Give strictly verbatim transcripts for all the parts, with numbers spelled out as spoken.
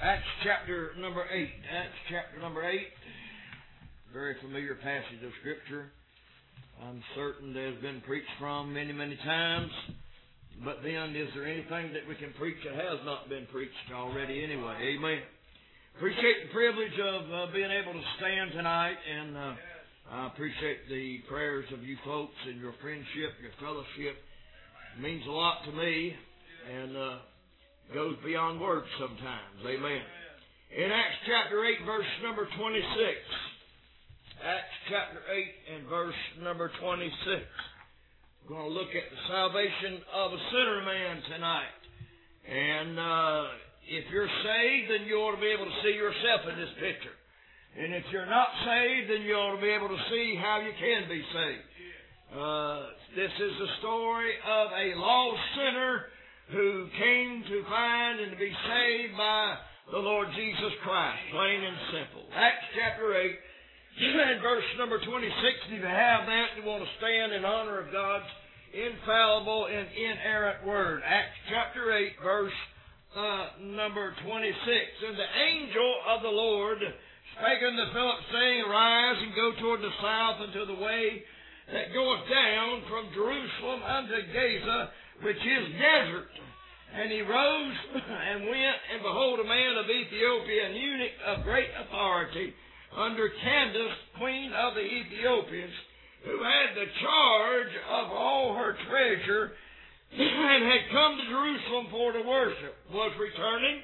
Acts chapter number eight. Acts chapter number eight. Very familiar passage of Scripture. I'm certain there's been preached from many, many times. But then, is there anything that we can preach that has not been preached already anyway? Amen. Appreciate the privilege of uh, being able to stand tonight, and uh, I appreciate the prayers of you folks and your friendship, your fellowship. It means a lot to me, and uh, goes beyond words sometimes. Amen. In Acts chapter eight, verse number twenty-six. Acts chapter eight and verse number twenty-six. We're going to look at the salvation of a sinner man tonight. And uh, if you're saved, then you ought to be able to see yourself in this picture. And if you're not saved, then you ought to be able to see how you can be saved. Uh, this is the story of a lost sinner who came to find and to be saved by the Lord Jesus Christ, plain and simple. Acts chapter eight, and verse number twenty-six. If you have that, you want to stand in honor of God's infallible and inerrant word. Acts chapter eight, verse uh, number twenty-six. And the angel of the Lord spake unto Philip, saying, Arise and go toward the south unto the way that goeth down from Jerusalem unto Gaza, which is desert. And he rose and went, and behold, a man of Ethiopia, an eunuch of great authority, under Candace, queen of the Ethiopians, who had the charge of all her treasure, and had come to Jerusalem for to worship, was returning,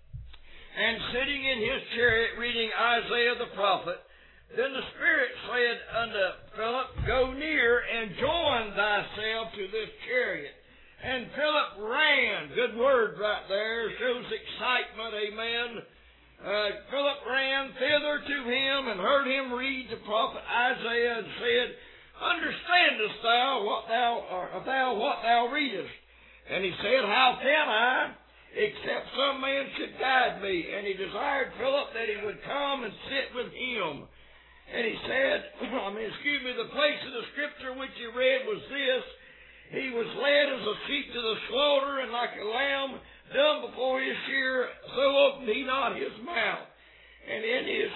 and sitting in his chariot reading Isaiah the prophet. Then the Spirit said unto Philip, Go near and join thyself to this chariot. And Philip ran. Good word right there. Shows excitement. Amen. Uh, Philip ran thither to him and heard him read the prophet Isaiah, and said, Understandest thou what thou, or thou what thou readest? And he said, How can I, except some man should guide me? And he desired Philip that he would come and sit with him. And he said, I mean, excuse me, the place of the Scripture which he read was this: He was led as a sheep to the slaughter, and like a lamb dumb before his shearer, so opened he not his mouth. And in his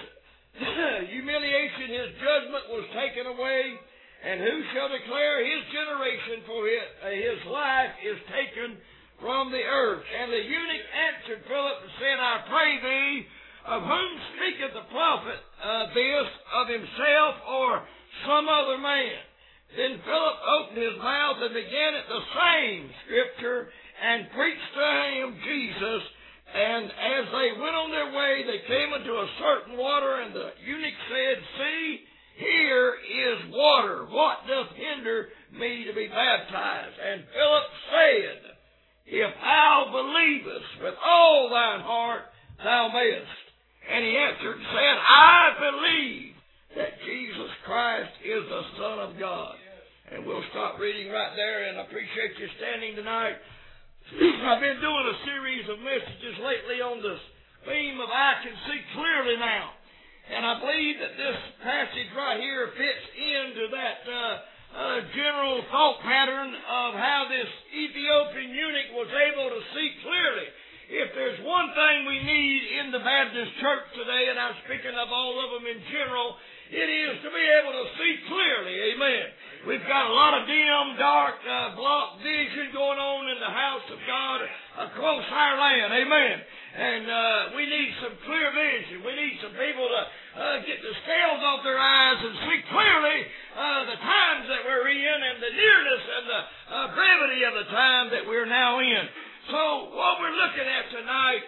humiliation his judgment was taken away. And who shall declare his generation? For his, uh, his life is taken from the earth. And the eunuch answered Philip and said, I pray thee, of whom speaketh the prophet uh, this, of himself or some other man? Then Philip opened his mouth and began at the same Scripture and preached to him Jesus. And as they went on their way, they came into a certain water, and the eunuch said, See, here is water. What doth hinder me to be baptized? And Philip said, If thou believest with all thine heart, thou mayest. And he answered and said, I believe that Jesus Christ is the Son of God. And we'll stop reading right there, and I appreciate you standing tonight. I've been doing a series of messages lately on this theme of I can see clearly now. And I believe that this passage right here fits into that uh, uh, general thought pattern of how this Ethiopian eunuch was able to see clearly. If there's one thing we need in the Baptist church today, and I'm speaking of all of them in general, it is to be able to see clearly. Amen. We've got a lot of dim, dark, uh, block vision going on in the house of God across our land. Amen. And uh, we need some clear vision. We need some people to uh, get the scales off their eyes and see clearly uh, the times that we're in, and the nearness and the uh, brevity of the time that we're now in. So what we're looking at tonight,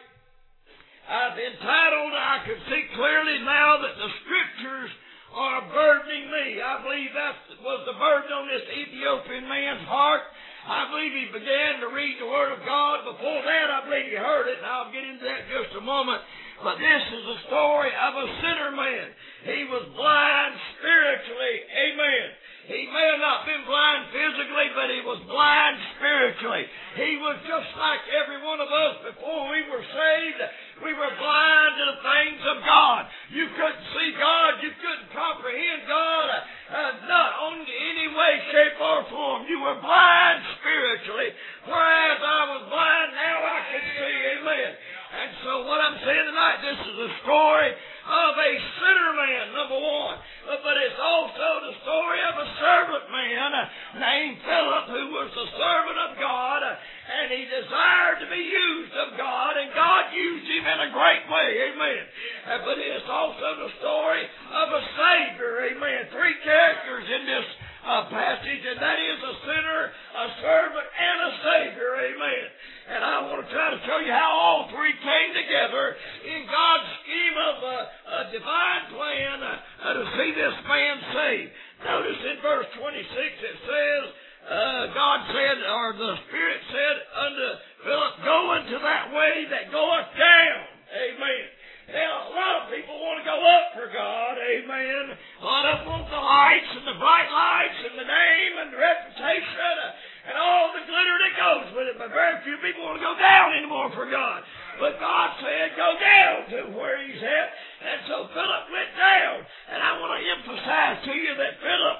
I've entitled, I can see clearly now that the Scriptures are burdening me. I believe that was the burden on this Ethiopian man's heart. I believe he began to read the Word of God. Before that, I believe he heard it, and I'll get into that in just a moment. But this is the story of a sinner man. He was blind spiritually. Amen. He may have not been blind physically, but he was blind spiritually. He was just like every one of us before we were saved. We were blind to the things of God. You couldn't see God. You couldn't comprehend God. Uh, not on any way, shape, or form. You were blind spiritually. Whereas I was blind, now I can see. Amen. And so what I'm saying this is a story of a sinner man, number one. But it's also the story of a servant man named Philip, who was the servant of God, and he desired to be used of God, and God used him in a great way. Amen. But it's also the story of a Savior. Amen. Three characters in this uh, passage, and that is a sinner, a servant, and a Savior. Amen. And I want to try to show you how all three came together in God's scheme of a, a divine plan uh, uh, to see this man saved. Notice in verse twenty-six it says, uh, God said, or the Spirit said unto Philip, go into that way that goeth down. Amen. Now, a lot of people want to go up for God. Amen. A lot of them want the lights and the bright lights and the name and the reputation uh, and all the glitter that goes with it. But very few people want to go down anymore for God. But God said, go down to where He's at. And so Philip went down. And I want to emphasize to you that Philip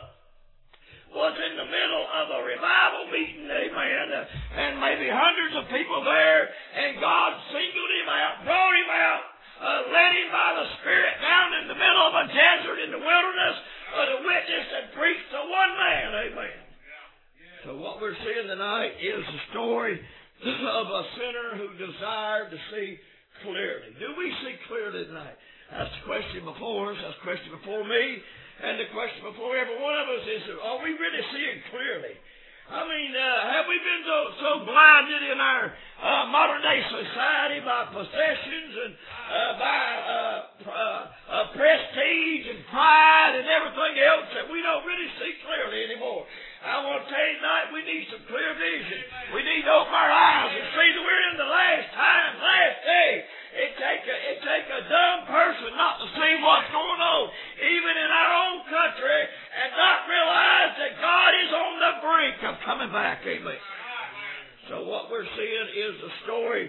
was in the middle of a revival meeting, amen, and maybe hundreds of people there, and God singled him out, brought him out, uh, led him by the Spirit down in the middle of a desert in the wilderness uh, to witness and preach to one man, amen. So what we're seeing tonight is the story of a sinner who desired to see clearly. Do we see clearly tonight? That's the question before us, that's the question before me. And the question before every one of us is, are we really seeing clearly? I mean, uh, have we been so, so blinded in our uh, modern-day society by possessions and uh, by uh, uh, uh, prestige and pride and everything else that we don't really see clearly anymore? I want to tell you tonight, we need some clear vision. We need to open our eyes and see that we're in the last time, last day. It take a, it take a dumb person not to see what's going on, even in our own country, and not realize that God is on the brink of coming back. Amen. So what we're seeing is the story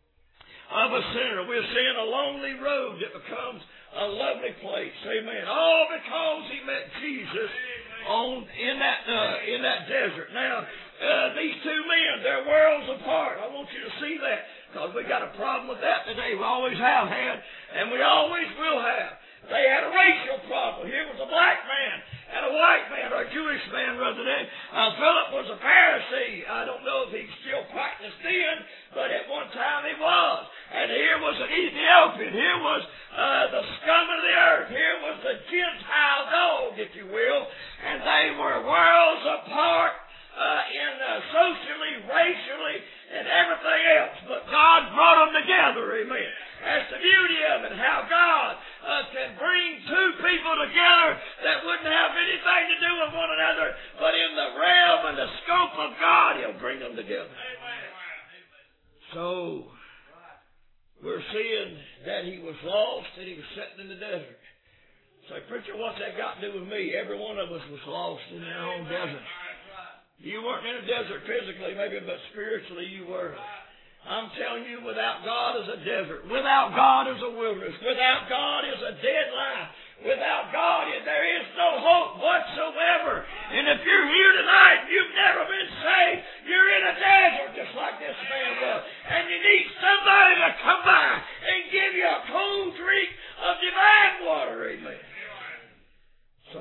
of a sinner. We're seeing a lonely road that becomes a lovely place. Amen. All because he met Jesus on in that uh, in that desert. Now, uh, these two men, they're worlds apart. I want you to see that, because we got a problem with that today. We always have had, and we always will have. They had a racial problem. Here was a black man and a white man, or a Jewish man rather than. Uh, Philip was a Pharisee. I don't know if he still practiced then, but at one time he was. And here was an Ethiopian. Here was uh, the scum of the earth. Here was the Gentile dog, if you will. And they were worlds apart uh, in uh, socially, racially, and everything else. But God brought them together, amen. That's the beauty of it, how God uh, can bring two people together that wouldn't have anything to do with one another, but in the realm and the scope of God, He'll bring them together. So, we're seeing that he was lost and he was sitting in the desert. Say, preacher, what's that got to do with me? Every one of us was lost in their own desert. You weren't in a desert physically, maybe, but spiritually you were. I'm telling you, without God is a desert. Without God is a wilderness. Without God is a dead life. Without God, there is no hope whatsoever. And if you're here tonight and you've never been saved, you're in a desert just like this man was. And you need somebody to come by and give you a cold drink of divine water. Amen. So,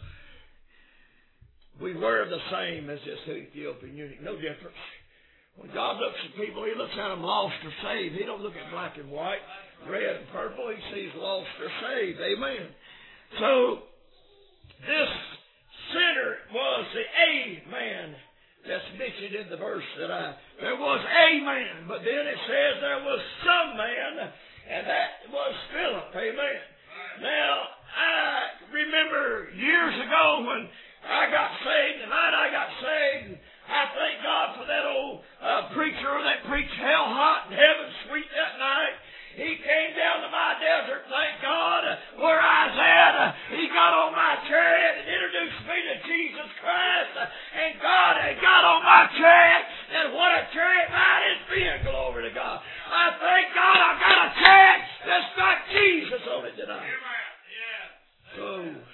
we were the same as this Ethiopian eunuch. No difference. When God looks at people, He looks at them lost or saved. He don't look at black and white, red and purple. He sees lost or saved. Amen. So, this sinner was the A man that's mentioned in the verse that I... There was a man, but then it says there was some man, and that was Philip. Amen. Now, I remember years ago when I got saved, the night I got saved, I thank God for that old uh, preacher that preached hell hot and heaven sweet that night. He came down to my desert, thank God, uh, where I was at. Uh, he got on my chariot and introduced me to Jesus Christ. Uh, and God had got on my chariot. And what a chariot mine is being, glory to God. I thank God I got a chariot that's got Jesus on it tonight. So,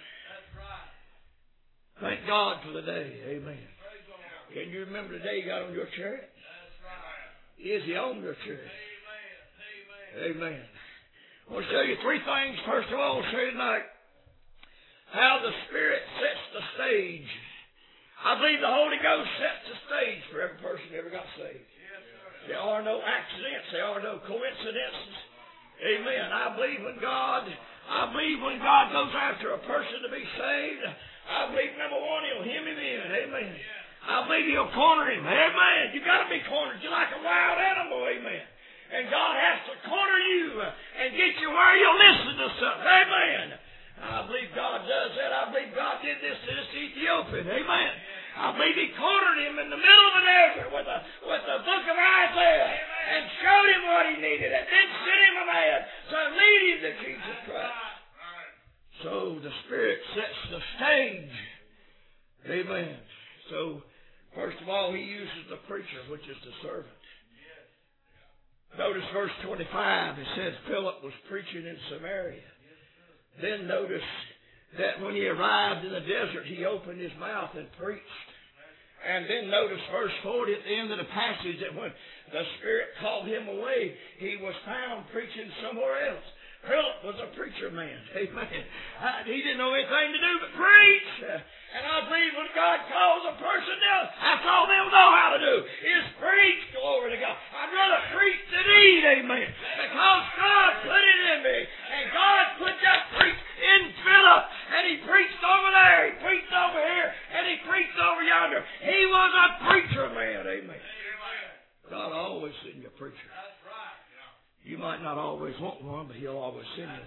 thank God for the day. Amen. Can you remember the day you got on your chariot? Is He on your chariot? Amen. Amen. I want to show you three things. First of all, I'll show you tonight how the Spirit sets the stage. I believe the Holy Ghost sets the stage for every person who ever got saved. There are no accidents. There are no coincidences. Amen. I believe when God, I believe when God goes after a person to be saved, I believe, number one, He'll hem him in. Amen. I believe He'll corner him. Amen. You got to be cornered. You're like a wild animal. Amen. And God has to corner you and get you where you'll listen to something. Amen. I believe God does that. I believe God did this to this Ethiopian. Amen. I believe He cornered him in the middle of the desert with the, with the book of Isaiah and showed him what he needed and then sent him a man to lead him to Jesus Christ. So the Spirit sets the stage. Amen. So, first of all, He uses the preacher, which is the servant. Notice verse twenty-five. It says Philip was preaching in Samaria. Then notice that when he arrived in the desert, he opened his mouth and preached. And then notice verse forty at the end of the passage that when the Spirit called him away, he was found preaching somewhere else. Philip was a preacher man. Amen. Uh, he didn't know anything to do but preach. Uh, and I believe when God calls a person down, that's all they'll know how to do is preach. Glory to God. I'd rather preach than eat. Amen. Because God put it in me. And God put that preach in Philip. And he preached over there. He preached over here. And he preached over yonder. He was a preacher man. Amen. God always send you a preacher. You might not always want one, but He'll always send you.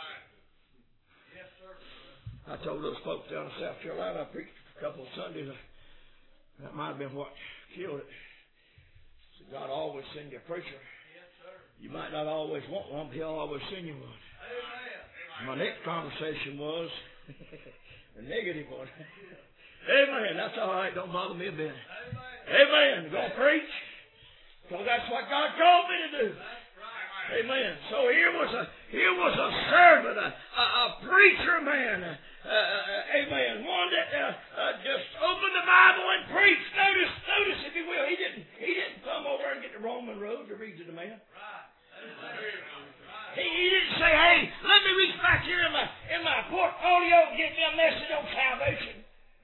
I told those folks down in South Carolina, I preached a couple of Sundays. That might have been what killed it. So God always send you a preacher. You might not always want one, but He'll always send you one. My next conversation was a negative one. Amen. That's all right. Don't bother me a bit. Amen. Going to preach? Because that's what God called me to do. Amen. So here was a here was a servant, a, a, a preacher man. Uh, uh, amen. One that uh, uh, just opened the Bible and preached. Notice, notice if you will, he didn't he didn't come over and get the Roman road to read to the man. He, he didn't say, "Hey, let me reach back here in my in my portfolio and get me a message on salvation."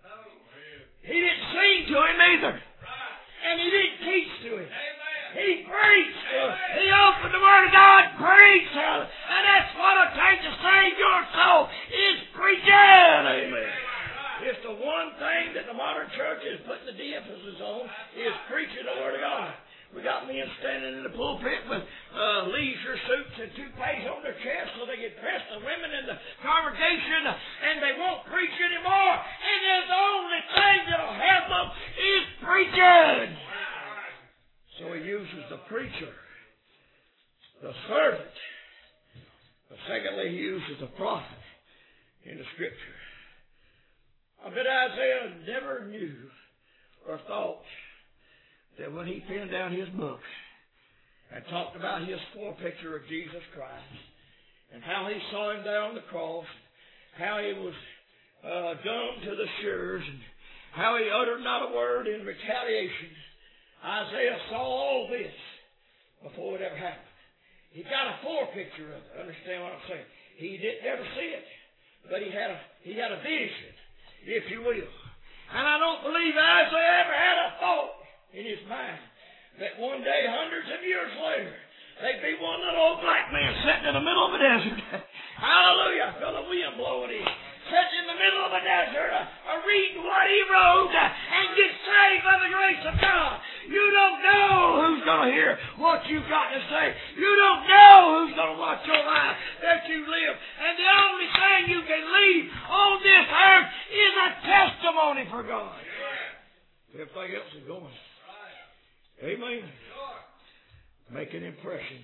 He didn't sing to him either, and he didn't teach to him. He preached. He opened the Word of God, preached. And that's what it takes to save your soul, is preaching. Amen. It's the one thing that the modern church is putting the de-emphasis on, is preaching the Word of God. We got men standing in the pulpit with uh, leisure suits and toupees on their chest so they can press the women in the congregation, and they won't preach anymore. And the only thing that'll help them is preaching. So He uses the preacher, the servant. But secondly, He uses the prophet in the Scripture. I bet Isaiah never knew or thought that when he penned down his book and talked about his forepicture of Jesus Christ and how he saw Him down on the cross, how He was uh, dumb to the shears, and how He uttered not a word in retaliation. Isaiah saw all this before it ever happened. He got a forepicture of it. Understand what I'm saying? He didn't ever see it, but he had a he had a vision, if you will. And I don't believe Isaiah ever had a thought in his mind that one day, hundreds of years later, there'd be one little old black man sitting in the middle of the desert. Hallelujah! Feel the wind blowing in. Sitting in the middle of the desert, uh, uh, reading what he wrote, uh, and get saved by the grace of God. You don't know who's going to hear what you've got to say. You don't know who's going to watch your life that you live. And the only thing you can leave on this earth is a testimony for God. Everything else is going. Amen. Make an impression.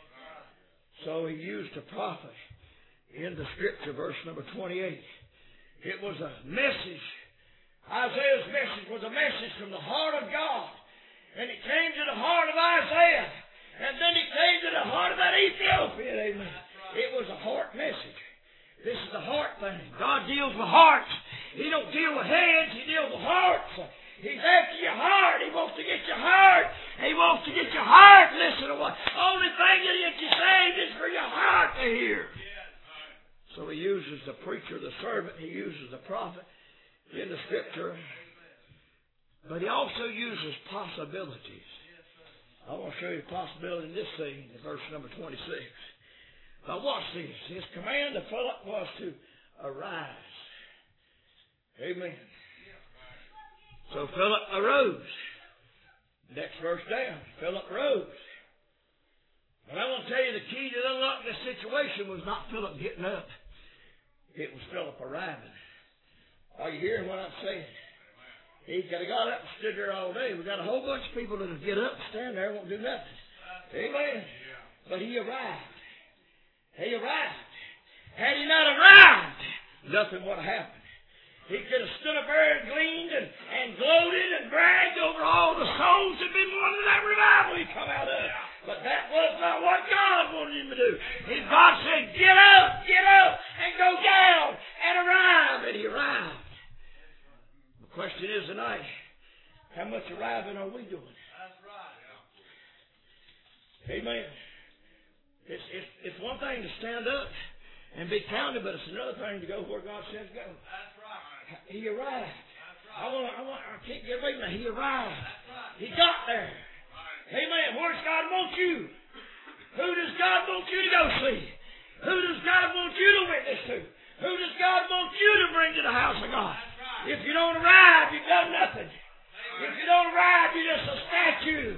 So He used a prophet in the Scripture, verse number twenty-eight. It was a message. Isaiah's message was a message from the heart of God. And it came to the heart of Isaiah. And then it came to the heart of that Ethiopian. Amen. It was a heart message. This is a heart thing. God deals with hearts. He don't deal with heads. He deals with hearts. He's after your heart. He wants to get your heart. He wants to get your heart. Listen to what. Only thing that gets you saved is for your heart to me here. So he uses the preacher, the servant, he uses the prophet in the scripture. But he also uses possibilities. I want to show you the possibility in this scene in verse number twenty-six. Now watch this. His command to Philip was to arise. Amen. So Philip arose. Next verse down. Philip rose. But I want to tell you the key to unlocking this situation was not Philip getting up. It was Philip arriving. Are you hearing what I'm saying? He could have got up and stood there all day. We've got a whole bunch of people that'll get up and stand there and won't do nothing. Amen. But he arrived. He arrived. Had he not arrived, nothing would have happened. He could have stood up there and gleaned and, and gloated and bragged over all the souls that had been won in that revival he come out of. But that was not what God wanted him to do. And God said, get up, get up, and go down and arrive. And he arrived. The question is tonight, how much arriving are we doing? That's right. Amen. It's, it's, it's one thing to stand up and be counted, but it's another thing to go where God says go. That's right. He arrived. That's right. I want, I want, I can't get away from that. He arrived. That's right. He got there. Amen. Where does God want you? Who does God want you to go see? Who does God want you to witness to? Who does God want you to bring to the house of God? If you don't arrive, you've done nothing. If you don't arrive, you're just a statue.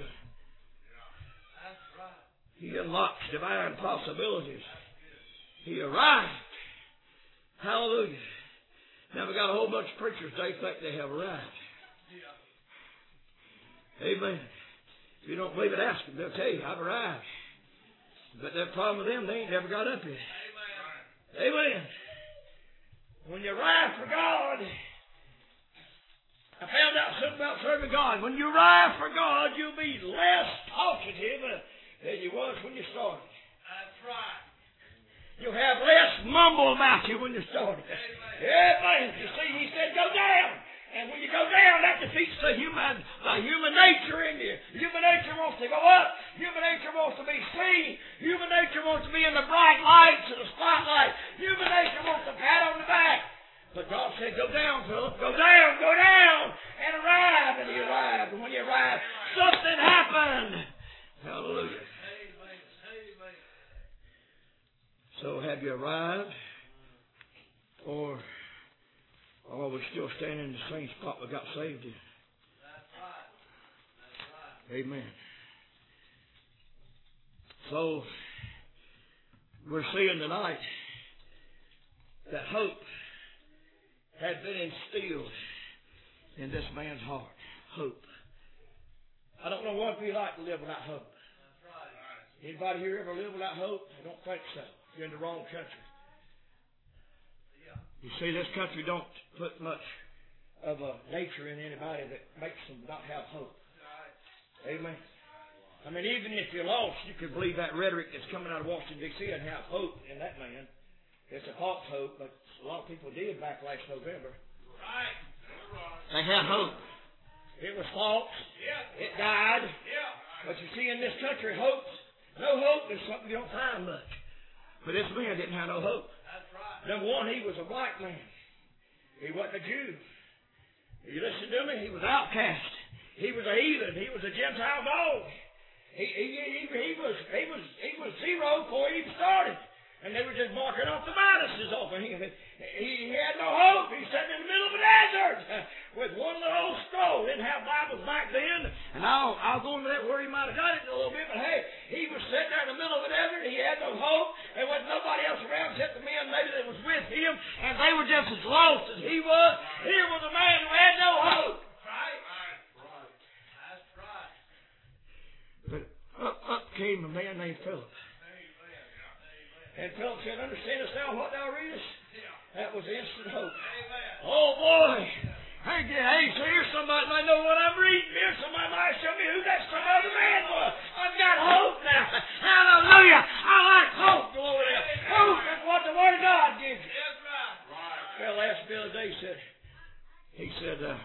He unlocks divine possibilities. He arrived. Hallelujah. Now we got a whole bunch of preachers, they think they have arrived. Amen. If you don't believe it, ask them. They'll tell you, I've arrived. But the problem with them, they ain't never got up yet. Amen. Amen. When you arrive for God, I found out something about serving God. When you arrive for God, you'll be less talkative than you was when you started. That's right. You'll have less mumble about you when you started. Amen. You see, he said, go down. And when you go down, that defeats the human, the human nature in you. Human nature wants to go up. Human nature wants to be seen. Human nature wants to be in the bright lights and the spotlight. Human nature wants to pat on the back. But God said, go down, Philip. Go down, go down, and arrive. And he arrived. And when he arrived, something happened. Hallelujah. So have you arrived? Or are we still standing in the same spot we got saved in? That's right. That's right. Amen. So we're seeing tonight that hope had been instilled in this man's heart. Hope. I don't know what it'd be like to live without hope. That's right. Anybody here ever live without hope? I don't think so. You're in the wrong country. You see, this country don't put much of a nature in anybody that makes them not have hope. Amen. I mean, even if you're lost, you could believe that rhetoric that's coming out of Washington, D C and have hope in that man. It's a false hope, but a lot of people did back last November. Right. They had hope. It was false. It died. But you see, in this country, hope, no hope is something you don't find much. But this man didn't have no hope. Number one, he was a white man. He wasn't a Jew. You listen to me? He was outcast. He was a heathen. He was a Gentile dog. He, he, he, he, was, he, was, he was zero before he even started. And they were just marking off the minuses off of him. He, he had no hope. He sat in the middle of a desert with one little old scroll. Didn't have Bibles back then. And I'll, I'll go into that where he might have got it a little bit. But hey, he was sitting there in the middle of a desert. He had no hope. There wasn't nobody else around except the men maybe that was with him. And they were just as lost as he was. Here was a man who had no hope. Right? Right. That's right. But up, up came a man named Philip. And Philip said, understandest thou what thou readest? That was instant hope. Oh boy. Hey, hey, so here's somebody might know what I'm reading. Here's somebody might show me who that some other man was. I've got hope now. Hallelujah. I like hope. Glory to God. Hope is what the Word of God gives you. That's right. Right. Well, asked me the other day, he said, he said, uh,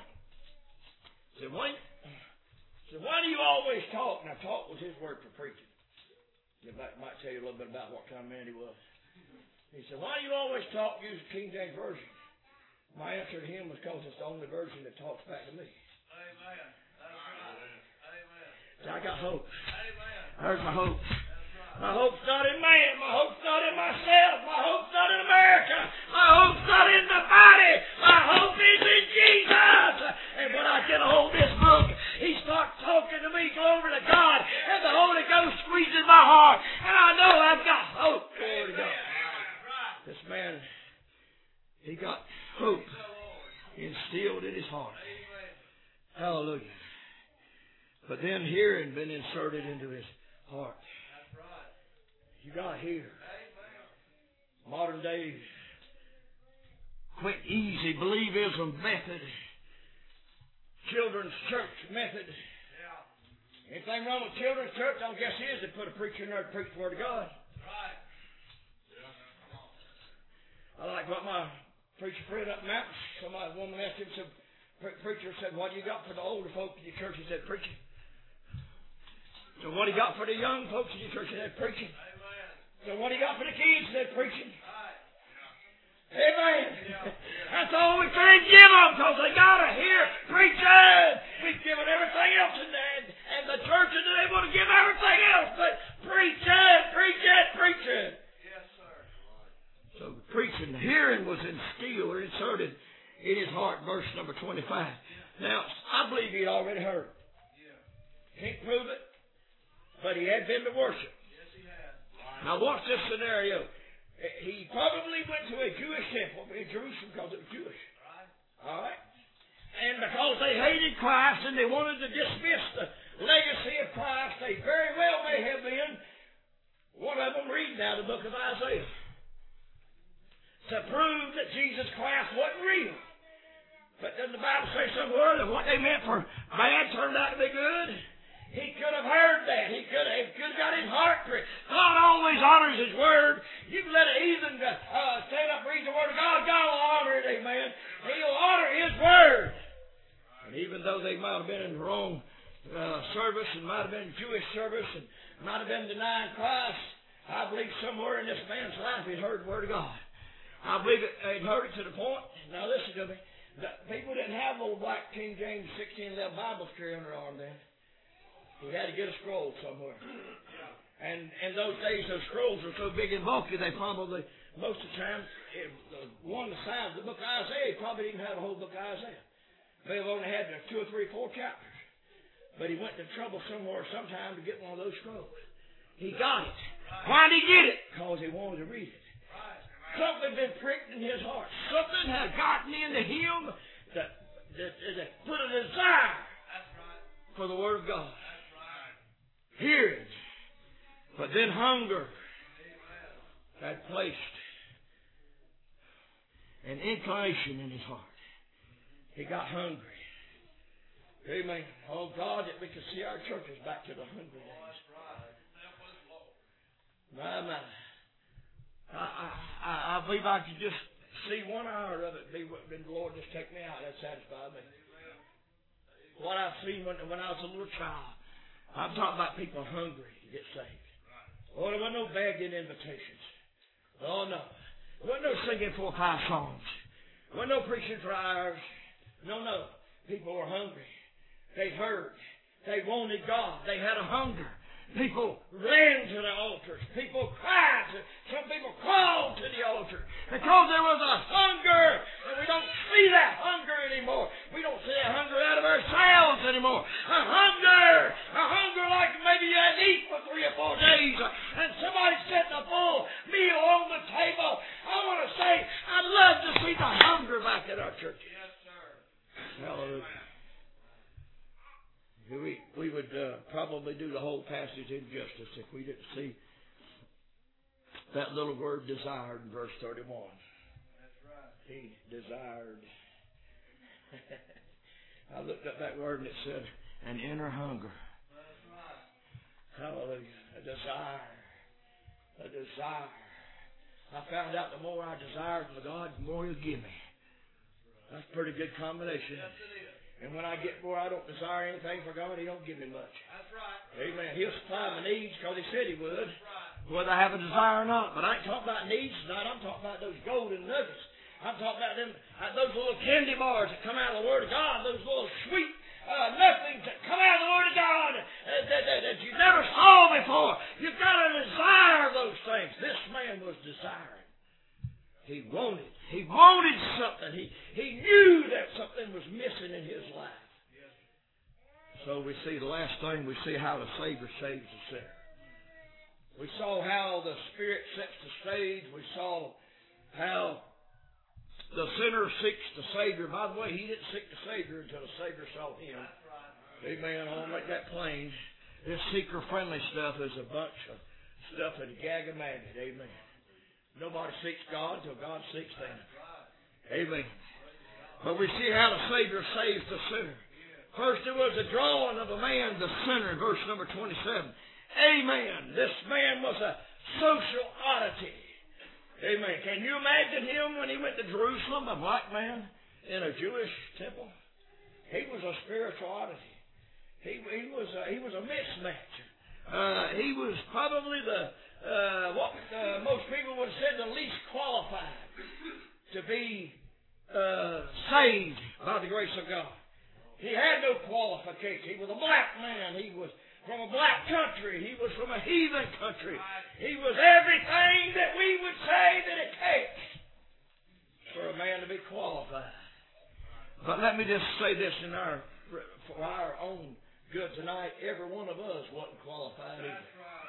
said, Wayne, said, why do you always talk? Now, talk was his word for preaching. I might, might tell you a little bit about what kind of man he was. He said, why do you always talk using King James Version? My answer to him was because it's the only version that talks back to me. Amen. That's right. Amen. So I got hope. Amen. There's my hope. That's right. My hope's not in man. My hope's not in myself. My hope's not in America. My hope's not in the body. My hope is in Jesus. And when I get a hold of this book, he starts talking to me, glory to God, and the Holy Ghost squeezes my heart. And I know I've got hope. Glory to God. This man, he got hope instilled in his heart. Hallelujah. But then hearing been inserted into his heart. You got to hear. Modern day, quick, easy, believism method. Children's church method. Anything wrong with children's church? I guess is they put a preacher in there to preach the Word of God. I like what my preacher friend up in the mountains. Somebody, a woman asked him, said, preacher said, what do you got for the older folks in your church? He said, preaching. So what do you got for the young folks in your church? He said, preaching. So what do you got for the kids? He said, preaching. Amen. That's all we can give them because they got to hear preaching. We've given everything else in there. And the church is able to give everything else but preaching, preaching, preaching. So the preaching, the hearing was instilled or inserted in his heart, verse number twenty-five. Now, I believe he'd already heard. Can't prove it, but he had been to worship. Now watch this scenario. He probably went to a Jewish temple in Jerusalem because it was Jewish. All right? And because they hated Christ and they wanted to dismiss the legacy of Christ, they very well may have been one of them reading out of the book of Isaiah to prove that Jesus Christ wasn't real. But doesn't the Bible say somewhere that what they meant for bad turned out to be good? He could have heard that. He could have, he could have got his heart for it. God always honors His Word. You can let a heathen uh, stand up and read the Word of God. God will honor it, amen. He'll honor His Word. And even though they might have been in the wrong uh, service and might have been Jewish service and might have been denying Christ, I believe somewhere in this man's life he'd heard the Word of God. I believe it, he'd heard it to the point, now listen to me, that people didn't have old black King James sixteen eleven Bibles carrying on their arm then. He had to get a scroll somewhere. And in those days, those scrolls were so big and bulky, they probably, most of the time, it, uh, one the size of the book of Isaiah, he probably didn't have a whole book of Isaiah. May have only had two or three, four chapters. But he went to trouble somewhere sometime to get one of those scrolls. He got it. Why did he get it? Because he wanted to read it. Something had been pricked in his heart. Something had gotten into him that, that, that put a desire for the Word of God. Hearing, but then hunger had placed an inclination in his heart. He got hungry. Amen. Oh God, that we could see our churches back to the hungry days. My, my. I, I, I believe I could just see one hour of it. Be then the Lord just take me out. That satisfied me. What I've seen when, when I was a little child. I'm talking about people hungry to get saved. Oh, there wasn't no begging invitations. Oh, no. There wasn't no singing four or five songs. There wasn't no preaching for hours. No, no. People were hungry. They heard. They wanted God. They had a hunger. People ran to the altars. People cried. Some people crawled to the altar because there was a hunger. And we don't see that hunger anymore. We don't see that hunger out of ourselves anymore. A hunger. A hunger like maybe you hadn't eaten for three or four days. And somebody setting a full meal on the table. I want to say, I'd love to see the hunger back at our church. Yes, sir. Hallelujah. We, we would uh, probably do the whole passage injustice if we didn't see that little word desired in verse thirty-one. That's right. He desired. I looked up that word and it said an inner hunger. That's right. Hallelujah. A desire. A desire. I found out the more I desire from God, the more He'll give me. That's a pretty good combination. Yes, it is. And when I get where I don't desire anything for God, He don't give me much. That's right. Amen. He'll supply my needs because He said He would, That's right. whether I have a desire or not. But I ain't talking about needs tonight. I'm talking about those golden nuggets. I'm talking about them, uh, those little candy bars that come out of the Word of God, those little sweet uh, nothings that come out of the Word of God uh, that, that, that you never saw before. You've got to desire those things. This man was desiring. He wanted. He wanted something. He, he knew that something was missing in his life. So we see the last thing, we see how the Savior saves the sinner. We saw how the Spirit sets the stage. We saw how the sinner seeks the Savior. By the way, he didn't seek the Savior until the Savior saw him. Amen. I want to make that plain. This seeker-friendly stuff is a bunch of stuff that gag a maggot. Amen. Nobody seeks God until God seeks them. Amen. But we see how the Savior saves the sinner. First, there was a drawing of a man, the sinner, verse number twenty-seven. Amen. This man was a social oddity. Amen. Can you imagine him when he went to Jerusalem, a black man in a Jewish temple? He was a spiritual oddity. He, he was a, he was a mismatch. Uh, he was probably the uh, what uh, most people would have said the least qualified to be uh, saved by the grace of God. He had no qualification. He was a black man. He was from a black country. He was from a heathen country. He was everything that we would say that it takes for a man to be qualified. But let me just say this in our for our own good tonight. Every one of us wasn't qualified either.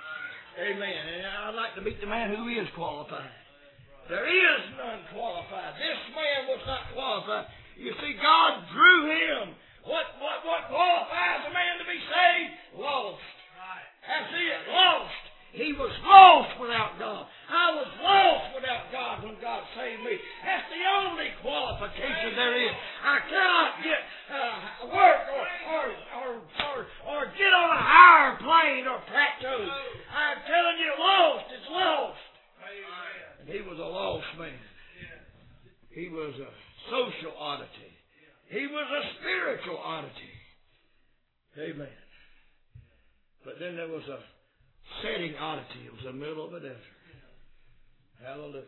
Amen. And I'd like to meet the man who is qualified. There is none qualified. This man was not qualified. You see, God drew him. What what what qualifies a man to be saved? Lost. That's it. Lost. He was lost without God. I was lost without God when God saved me. That's the only qualification there is. I cannot get uh, work or or, or or or get on a higher plane or plateau. I'm telling you, lost is lost. And he was a lost man. He was a social oddity. He was a spiritual oddity. Amen. But then there was a setting oddity. It was the middle of a desert. Hallelujah.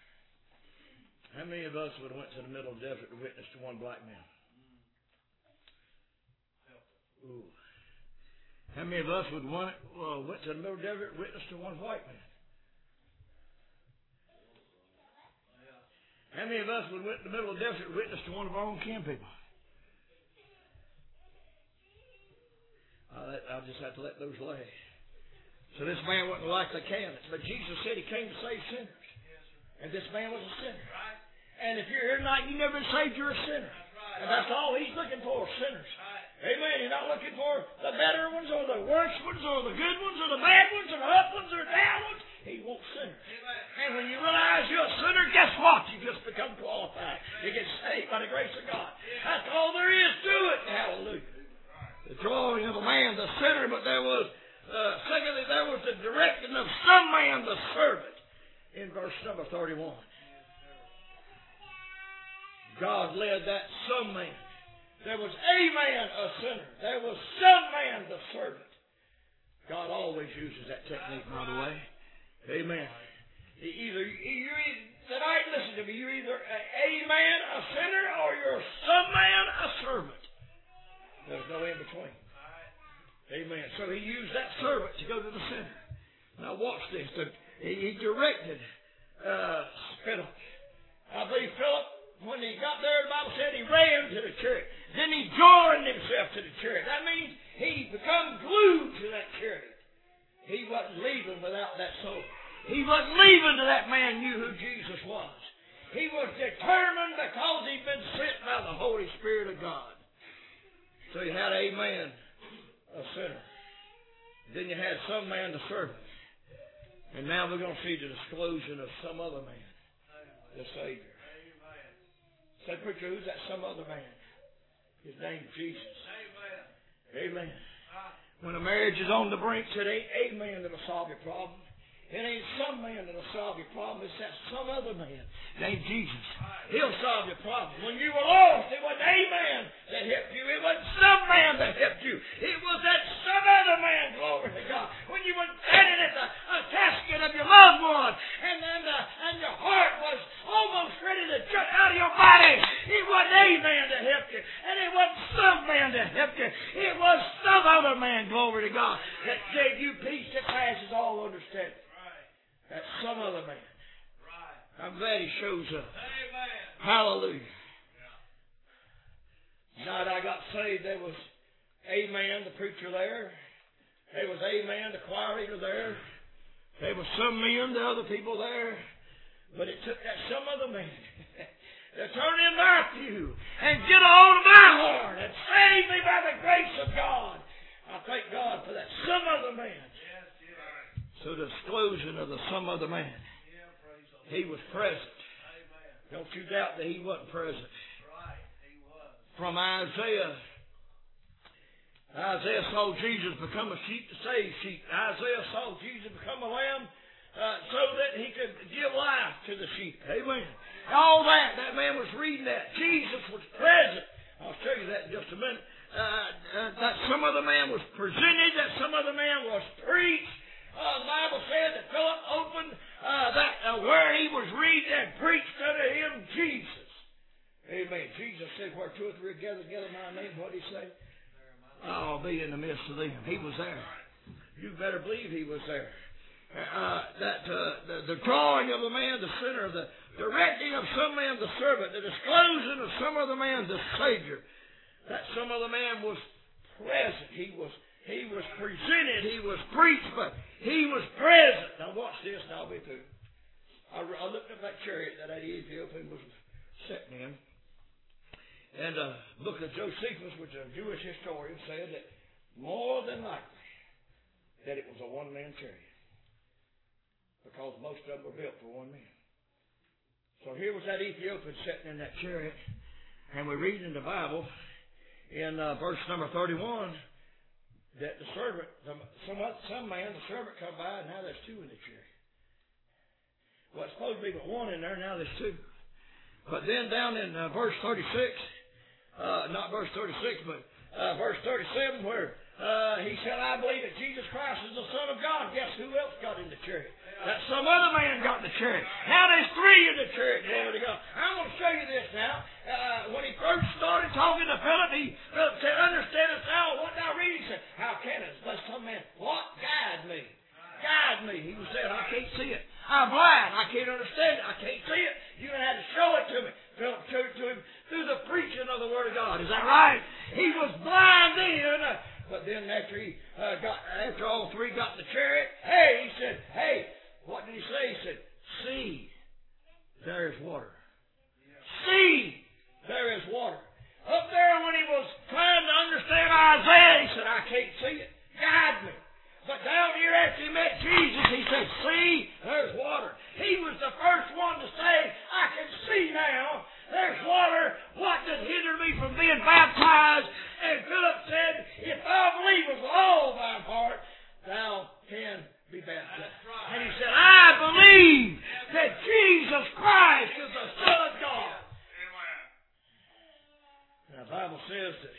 How many of us would have went to the middle of the desert to witness to one black man? Ooh. How many of us would want, well, went to the middle of the desert and witnessed to one white man? How many of us would went to the middle of the desert and witnessed to one of our own kin people? I'll, let, I'll just have to let those lay. So this man wasn't like the candidates, but Jesus said He came to save sinners. And this man was a sinner. And if you're here tonight, you've never been saved, you're a sinner. And that's all He's looking for, sinners. Amen. He's not looking for the better ones or the worse ones or the good ones or the bad ones or the up ones or the down ones. He wants sinners. And when you realize you're a sinner, guess what? You just become qualified. You get saved by the grace of God. That's all there is to it. Hallelujah. The drawing of a man, the sinner, but there was, uh, secondly, there was the directing of some man, the servant, in verse number thirty-one. God led that some man. There was a man, a sinner. There was some man, the servant. God always uses that technique, by the way. Amen. Either you tonight, listen to me. You're either a man, a sinner, or you're some man, a servant. There's no in between. Amen. So He used that servant to go to the sinner. Now watch this. He directed uh, Philip. I believe Philip, when he got there, the Bible said he ran to the chariot. Then he joined himself to the chariot. That means he become glued to that chariot. He wasn't leaving without that soul. He wasn't leaving till that man knew who Jesus was. He was determined because he'd been sent by the Holy Spirit of God. So you had a man, a sinner. Then you had some man, the servant. And now we're going to see the disclosure of some other man, the Savior. Say, preacher, who's that some other man? His name's Jesus. Amen. When a marriage is on the brink, it ain't a man that'll solve your problem. It ain't some man that'll solve your problem. It's that some other man named Jesus. He'll solve your problem. When you were lost, it wasn't a man that helped you. It wasn't some man that helped you. It was that some other man, glory to God. When you were standing at the a casket of your loved one, and then uh, and your heart was almost ready to jump out of your body, it wasn't a man that helped you. And it wasn't some man that helped you. It was some other man, glory to God, that gave you peace that passes all understanding. That's some other man. I'm glad he shows up. Amen. Hallelujah. The night I got saved, there was Amen, the preacher there. There was Amen, the choir leader there. There was some men, the other people there. But it took that some other man to turn in my pew and get a hold of my heart and save me by the grace of God. I thank God for that some other man. So the exclusion of the some other man. He was present. Don't you doubt that he wasn't present. From Isaiah. Isaiah saw Jesus become a sheep to save sheep. Isaiah saw Jesus become a lamb uh, so that he could give life to the sheep. Amen. All that, that man was reading that. Jesus was present. I'll show you that in just a minute. Uh, uh, that some other man was presented. That some other man was preached. Uh, the Bible said that Philip opened uh, that uh, where he was reading and preached unto him Jesus. Amen. Jesus said, where two or three are gathered together in my name, what did he say? I'll be in the midst of them. He was there. You better believe he was there. Uh, that uh, the, the drawing of the man, the sinner, the directing of some man, the servant, the disclosing of some other man, the Savior. That some other man was present. He was He was presented. He was preached, but he was present. Now watch this, and I'll be through. I, I looked up that chariot that that Ethiopian was sitting in. And the uh, book of Josephus, which a Jewish historian, said that more than likely that it was a one-man chariot. Because most of them were built for one man. So here was that Ethiopian sitting in that chariot. And we read in the Bible, in uh, verse number thirty-one, that the servant, some some man, the servant come by, and now there's two in the chariot. Well, it's supposed to be but one in there, now there's two. But then down in uh, verse thirty-six, uh, not verse thirty-six, but uh, verse thirty-seven, where uh, he said, I believe that Jesus Christ is the Son of God. Guess who else got in the chariot? That some other man got in the chariot. Now there's three in the chariot, glory to God. I'm going to show you this now. Uh, when he first started talking to Philip, he Philip said, understand us now. What thou read? He said, how can it? But some man, what? Guide me. Guide me. He was saying, I can't see it. I'm blind. I can't understand it. I can't see it. You're going to have to show it to me. Philip showed it to him through the preaching of the Word of God. Is that right? He was blind then. But then after he uh, got, after all three got in the chariot, hey, he said, hey, what did he say? He said, see, there is water. See, there is water. Up there when he was trying to understand Isaiah, he said, I can't see it. Guide me. But down here after he met Jesus, he said, see, there's water. He was the first one to say, I can see now. There's water. What does hinder me from being baptized? And Philip said, if thou believe with all thy heart, thou can be baptized. Right. And he said, I believe that Jesus Christ is the Son of God. Amen. Now the Bible says that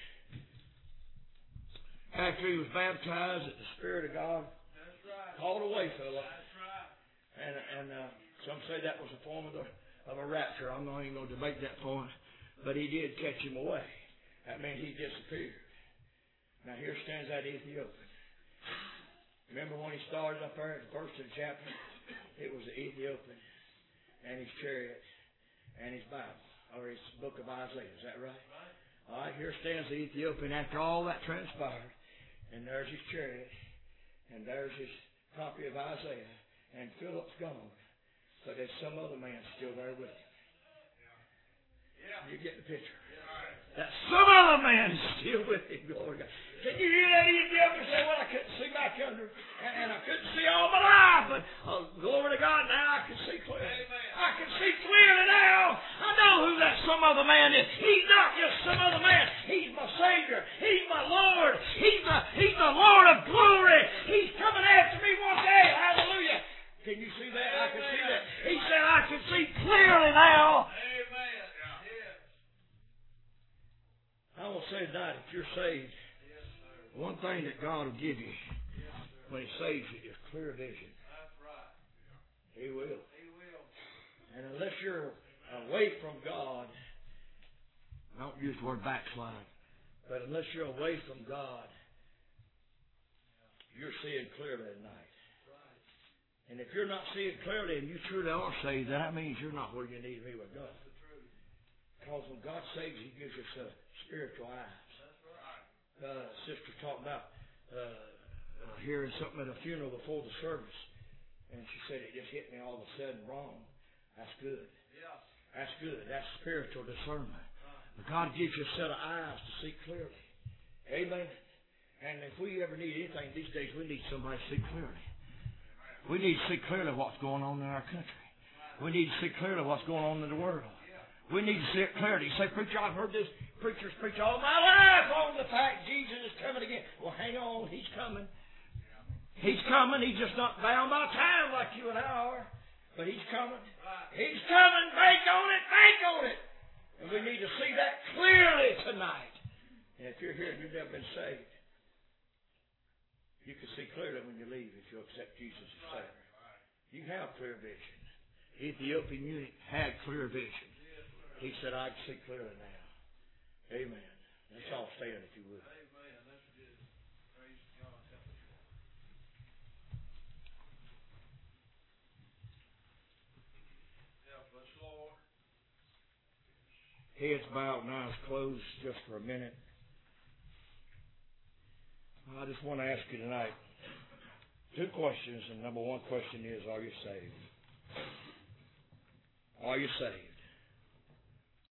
after he was baptized, that the Spirit of God right. called away Philip. Right. And, and uh, some say that was a form of, the, of a rapture. I'm not even going to debate that point. But he did catch him away. That meant he disappeared. Now here stands that Ethiopian. Remember when he started up there at the first of the chapter? It was the Ethiopian and his chariot and his Bible, or his book of Isaiah. Is that right? Right. All right, here stands the Ethiopian after all that transpired. And there's his chariot. And there's his copy of Isaiah. And Philip's gone. But there's some other man still there with him. Yeah. You get the picture. That some other man is still with him. Glory to God. Can you hear that Ethiopian say, well, I couldn't see back under, and, and I couldn't see all my life, but oh, glory to God, now I can see clearly. Amen. I can see clearly now. I know who that some other man is. He's not just some other man. He's my Savior. He's my Lord. He's the, he's the Lord of glory. He's coming after me one day. Hallelujah. you're saved, one thing that God will give you when He saves you is clear vision. That's right. He will. He will. And unless you're away from God, I don't use the word backslide, but unless you're away from God, you're seeing clearly at night. And if you're not seeing clearly and you truly are saved, that means you're not where you need to be with God. Because when God saves you, He gives us uh, spiritual eyes. Uh, sister talked about uh, uh, hearing something at a funeral before the service, and she said it just hit me all of a sudden wrong. That's good. Yeah. That's good. That's spiritual discernment. But God gives you a set of eyes to see clearly. Amen. And if we ever need anything these days, we need somebody to see clearly. We need to see clearly what's going on in our country. We need to see clearly what's going on in the world. We need to see it clearly. You say, preacher, I've heard this preachers preach all my life on the fact Jesus is coming again. Well, hang on. He's coming. He's coming. He's just not bound by time like you and I are. But He's coming. He's coming. Bank on it. Bank on it. And we need to see that clearly tonight. And if you're here and you've never been saved, you can see clearly when you leave if you'll accept Jesus as Savior. You have clear vision. Ethiopian eunuch had clear vision. He said, I can see clearly now. Amen. Let's all stand if you would. Amen. That's good. Praise God. Help us. Help us, Lord. Heads bowed and eyes closed just for a minute. I just want to ask you tonight two questions, and number one question is, are you saved? Are you saved?